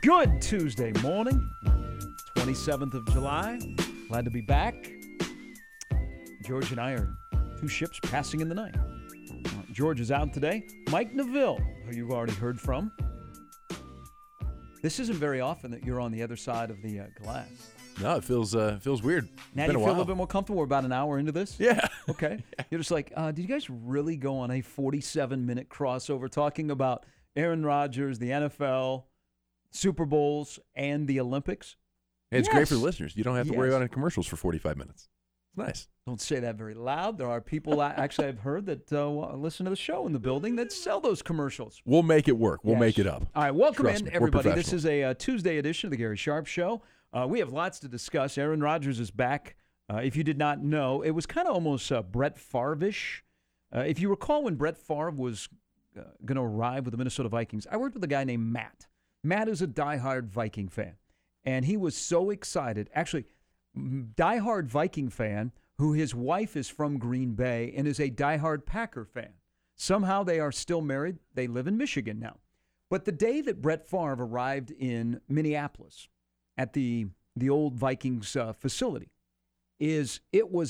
Good Tuesday morning, 27th of July. Glad to be back. George and I are two ships passing in the night. George is out today. Mike Neville, who you've already heard from. This isn't very often that you're on the other side of the glass. No, it feels weird. Now you feel a little bit more comfortable. We're about an hour into this? Yeah. Okay. You're just like, did you guys really go on a 47-minute crossover talking about Aaron Rodgers, the NFL, Super Bowls, and the Olympics? Hey, it's great for the listeners. You don't have to worry about any commercials for 45 minutes. It's nice. Don't say that very loud. There are people, actually, I've heard that listen to the show in the building that sell those commercials. We'll make it work. We'll make it up. All right, welcome Trust in, me, everybody. This is a Tuesday edition of the Gary Sharp Show. We have lots to discuss. Aaron Rodgers is back. If you did not know, it was kind of almost Brett Favre-ish. If you recall when Brett Favre was going to arrive with the Minnesota Vikings, I worked with a guy named Matt. Matt is a diehard Viking fan, and he was so excited. Actually, diehard Viking fan who his wife is from Green Bay and is a diehard Packer fan. Somehow they are still married. They live in Michigan now. But the day that Brett Favre arrived in Minneapolis at the old Vikings facility, it was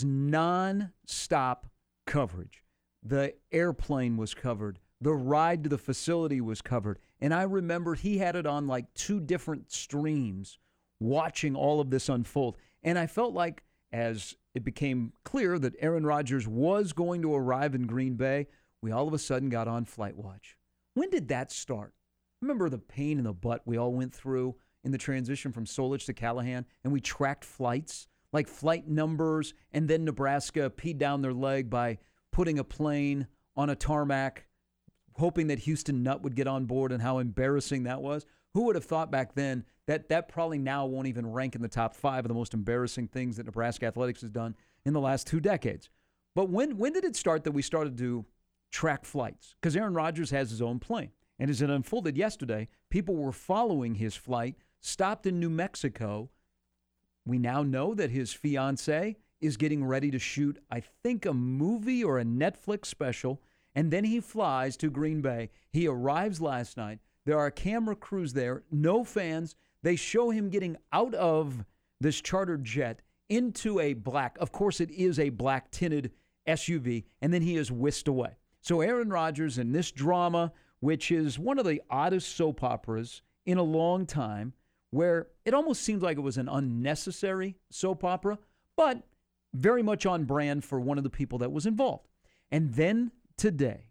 non-stop coverage. The airplane was covered. The ride to the facility was covered. And I remember he had it on like two different streams watching all of this unfold. And I felt like as it became clear that Aaron Rodgers was going to arrive in Green Bay, we all of a sudden got on Flight Watch. When did that start? Remember the pain in the butt we all went through in the transition from Solich to Callahan, and we tracked flights, like flight numbers, and then Nebraska peed down their leg by putting a plane on a tarmac, hoping that Houston Nutt would get on board, and how embarrassing that was. Who would have thought back then that probably now won't even rank in the top 5 of the most embarrassing things that Nebraska athletics has done in the last 2 decades? But when did it start that we started to track flights? Because Aaron Rodgers has his own plane. And as it unfolded yesterday, people were following his flight, stopped in New Mexico. We now know that his fiancée is getting ready to shoot, I think, a movie or a Netflix special, and then he flies to Green Bay. He arrives last night. There are camera crews there, no fans. They show him getting out of this chartered jet into a black, of course it is a black tinted SUV, and then he is whisked away. So Aaron Rodgers in this drama, which is one of the oddest soap operas in a long time, where it almost seems like it was an unnecessary soap opera, but very much on brand for one of the people that was involved. And then today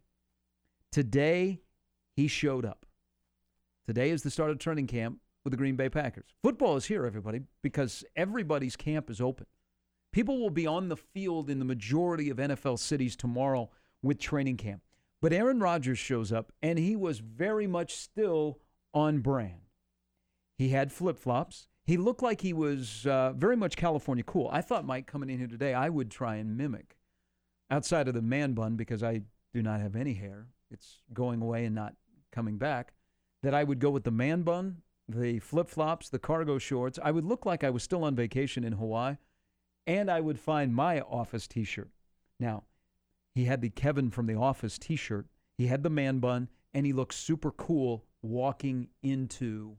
he showed up. Today is the start of training camp with the Green Bay Packers. Football is here, everybody, because everybody's camp is open. People will be on the field in the majority of NFL cities tomorrow with training camp. But Aaron Rodgers shows up, and he was very much still on brand. He had flip-flops. He looked like he was very much California cool. I thought, Mike, coming in here today, I would try and mimic. Outside of the man bun, because I do not have any hair. It's going away and not coming back. That I would go with the man bun, the flip-flops, the cargo shorts. I would look like I was still on vacation in Hawaii, and I would find my Office T-shirt. Now, he had the Kevin from the Office T-shirt. He had the man bun, and he looked super cool walking into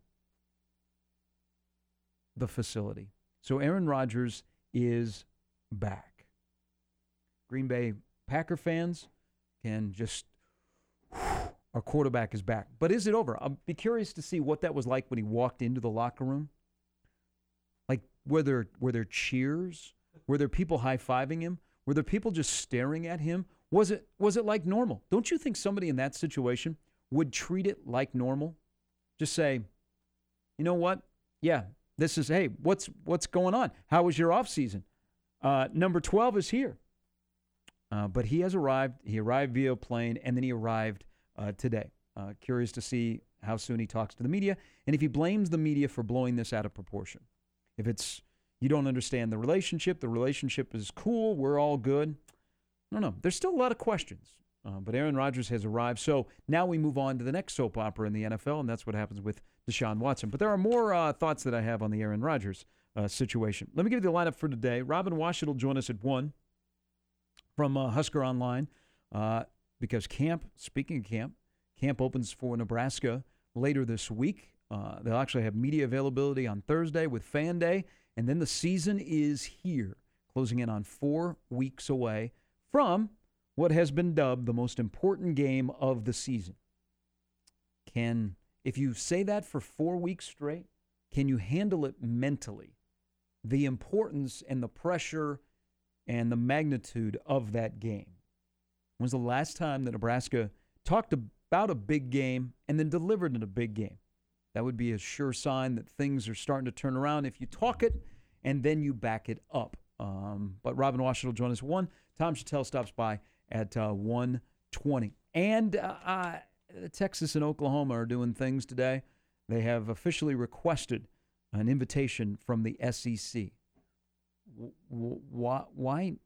the facility. So Aaron Rodgers is back. Green Bay Packer fans can just, our quarterback is back. But is it over? I'll be curious to see what that was like when he walked into the locker room. Like, were there cheers? Were there people high-fiving him? Were there people just staring at him? Was it like normal? Don't you think somebody in that situation would treat it like normal? Just say, you know what? Yeah, this is, hey, what's going on? How was your off season? Number 12 is here. But he has arrived. He arrived via plane, and then he arrived today. Curious to see how soon he talks to the media, and if he blames the media for blowing this out of proportion. If it's, you don't understand the relationship is cool, we're all good. I don't know. There's still a lot of questions. But Aaron Rodgers has arrived. So now we move on to the next soap opera in the NFL, and that's what happens with Deshaun Watson. But there are more thoughts that I have on the Aaron Rodgers situation. Let me give you the lineup for today. Robin Washut will join us at 1 from Husker Online because speaking of camp opens for Nebraska later this week. They'll actually have media availability on Thursday with Fan Day, and then the season is here, closing in on 4 weeks away from what has been dubbed the most important game of the season. If you say that for 4 weeks straight, can you handle it mentally? The importance and the pressure and the magnitude of that game. When's the last time that Nebraska talked about a big game and then delivered in a big game? That would be a sure sign that things are starting to turn around if you talk it and then you back it up. But Robin Washington will join us at 1. Tom Chattel stops by at 1:20. And Texas and Oklahoma are doing things today. They have officially requested an invitation from the SEC. Why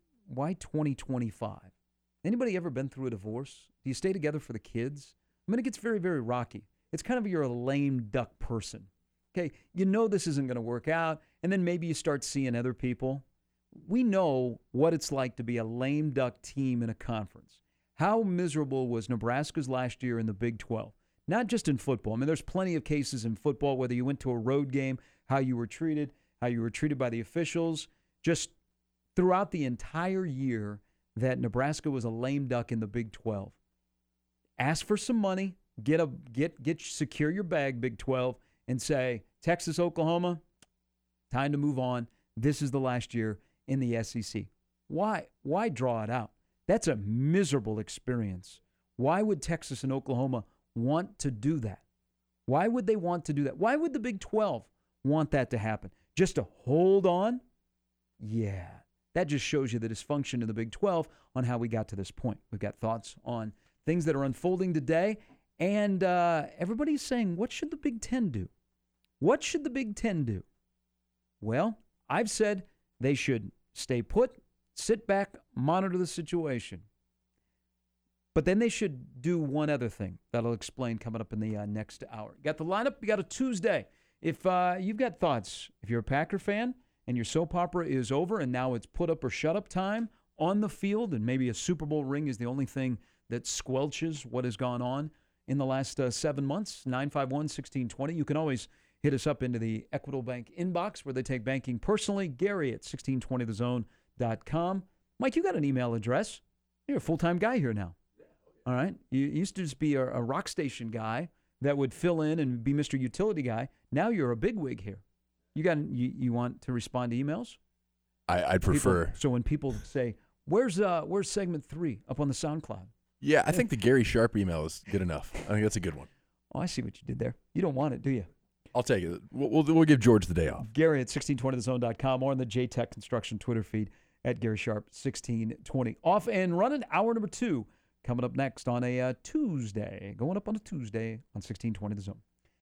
2025? Anybody ever been through a divorce? Do you stay together for the kids? I mean, it gets very, very rocky. It's kind of you're a lame duck person. Okay, you know this isn't going to work out, and then maybe you start seeing other people. We know what it's like to be a lame duck team in a conference. How miserable was Nebraska's last year in the Big 12? Not just in football. I mean, there's plenty of cases in football, whether you went to a road game, how you were treated by the officials, just throughout the entire year that Nebraska was a lame duck in the Big 12. Ask for some money, secure your bag, Big 12, and say, Texas, Oklahoma, time to move on. This is the last year in the SEC. Why draw it out? That's a miserable experience. Why would Texas and Oklahoma want to do that? Why would they want to do that? Why would the Big 12 want that to happen? Just to hold on? Yeah. That just shows you the dysfunction in the Big 12 on how we got to this point. We've got thoughts on things that are unfolding today, and everybody's saying, what should the Big 10 do? What should the Big 10 do? Well, I've said they should stay put, sit back, monitor the situation. But then they should do one other thing that I'll explain coming up in the next hour. Got the lineup. You got a Tuesday. If you've got thoughts, if you're a Packer fan and your soap opera is over and now it's put up or shut up time on the field, and maybe a Super Bowl ring is the only thing that squelches what has gone on in the last 7 months, 951-1620. You can always hit us up into the Equitable Bank inbox where they take banking personally. Gary at 1620thezone.com. Mike, you got an email address. You're a full-time guy here now. All right? You used to just be a rock station guy that would fill in and be Mr. Utility Guy. Now you're a bigwig here. You want to respond to emails? I'd prefer. So when people say, where's segment 3 up on the SoundCloud? Yeah, I think the Gary Sharp email is good enough. I think that's a good one. Oh, I see what you did there. You don't want it, do you? I'll take it. We'll give George the day off. Gary at 1620thezone.com or on the JTech Construction Twitter feed at Gary Sharp 1620. Off and running, hour number 2 coming up next on a Tuesday. Going up on a Tuesday on 1620 The Zone.